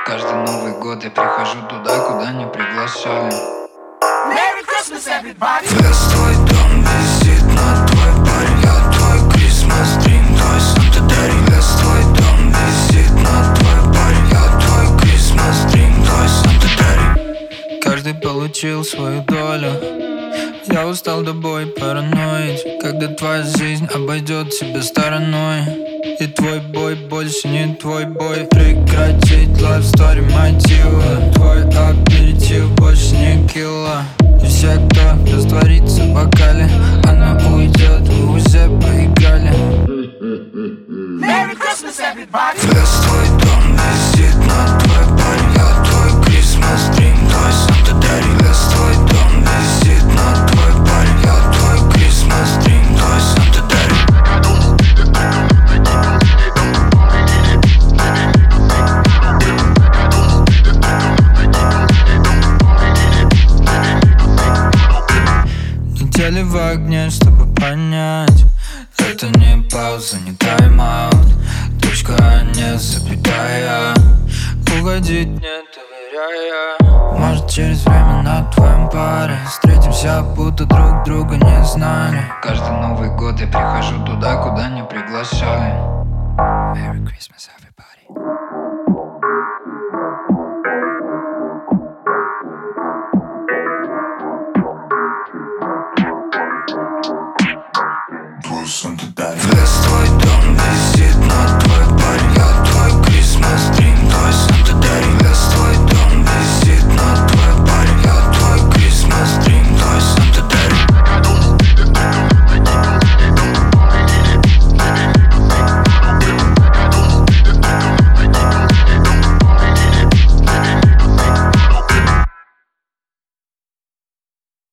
Каждый Новый год я прихожу туда, куда не приглашали. Merry Christmas, everybody! Весь твой дом висит на твой парень. Я твой Christmas dream, твой Санта Дари. Весь твой дом висит на твой парень. Я твой Christmas dream, твой Санта Дари. Каждый получил свою долю. Я устал до боя параноить, когда твоя жизнь обойдет себя стороной. И твой бой больше не твой бой. Прекратить life story мотива. Твой аперитив больше не килла. И все, кто растворится в бокале, она уйдет, вы уже проиграли. Merry Christmas, everybody! Весь твой дом висит на твой парень. Я твой Christmas dream, твой Санта Дари. Весь твой дом висит на твой парень. Я твой Christmas dream, твой Санта Дари. Недели в огне, чтобы понять, это не пауза, не тайм-аут. Точка, а не запятая. Уходить не доверяя. Может, через время на твоем паре встретимся, будто друг друга не знали. Каждый Новый год я прихожу туда, куда не приглашали. Merry Christmas, everybody. Весь твой дом висит